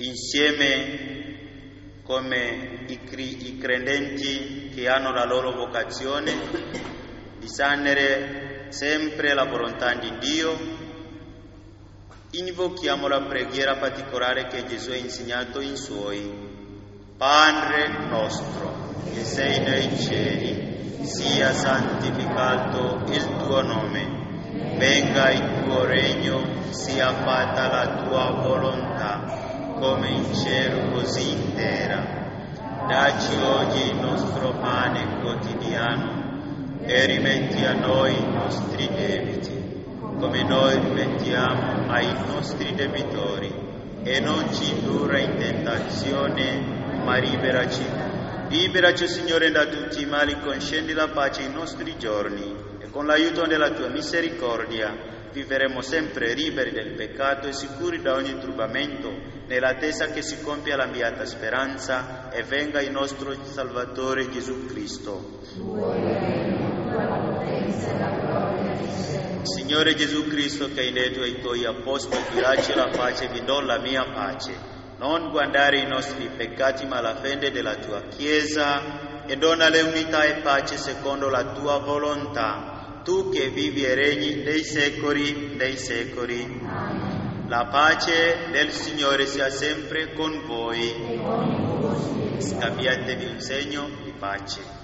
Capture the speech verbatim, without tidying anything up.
insieme come i, i credenti che hanno la loro vocazione, discernere sempre la volontà di Dio, invochiamo la preghiera particolare che Gesù ha insegnato in Suoi. Padre nostro, che sei nei cieli, sia santificato il tuo nome, venga il tuo regno, sia fatta la tua volontà, come in cielo così in terra. Dacci oggi il nostro pane quotidiano e rimetti a noi i nostri debiti, come noi rimettiamo ai nostri debitori, e non ci indurre in tentazione, ma liberaci. Liberaci, Signore, da tutti i mali, concedi la pace ai nostri giorni, e con l'aiuto della tua misericordia vivremo sempre liberi del peccato e sicuri da ogni turbamento, nell'attesa che si compia la beata speranza e venga il nostro Salvatore Gesù Cristo. Signore Gesù Cristo, che hai detto ai tuoi apostoli, vi lascio la pace, vi do la mia pace. Non guardare i nostri peccati, ma la fede della tua Chiesa, e donale unità e pace secondo la tua volontà, tu che vivi e regni dei secoli dei secoli. Amen. La pace del Signore sia sempre con voi. Scambiatevi un segno di pace.